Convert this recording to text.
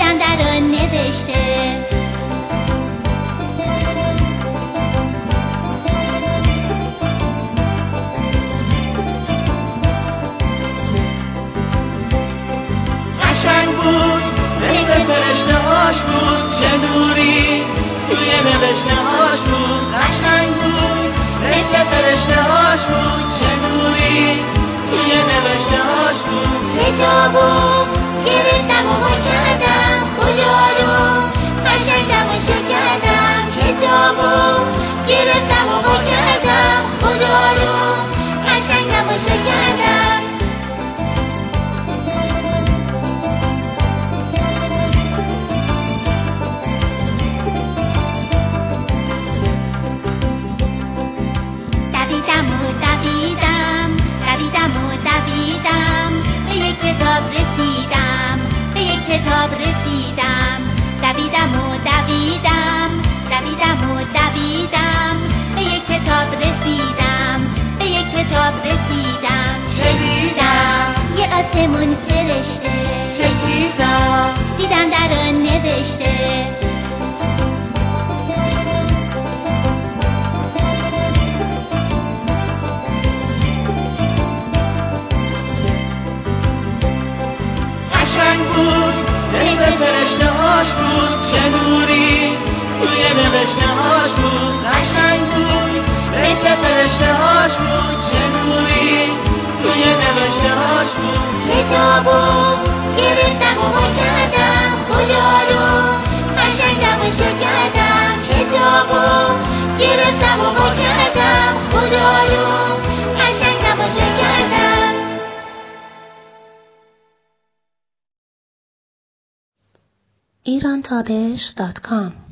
دیدم در آن نوشته قشنگ بود مثل فرشته هاش بود، چه نوری توی نوشته هاش بود. قشنگ بود مثل فرشته هاش بود، چه نوری توی نوشته هاش بود. کتابو گرفتم و با کردم خدا رو قشنگ تماشا کردم. کتابو گرفتم و با کردم خدا رو قشنگ تماشا کردم. به یک کتاب رسیدم، به یک کتاب رسیدم. دویدم و دویدم، دویدم و دویدم. به یک کتاب رسیدم، به یک کتاب رسیدم. چه دیدم؟ یه آسمون فرشته. چه چیزا؟ دیدم در آن نوشته قشنگ بود مثل فرشته هاش بود، چه نوری توی نوشته هاش بود. قشنگ بود مثل فرشته هاش بود، چه نوری توی نوشته هاش بود. کتابو گرفتم و با کردم خدا رو قشنگ تماشا کردم. کتابو گرفتم و با کردم خدا رو قشنگ تماشا کردم. irantabesh.com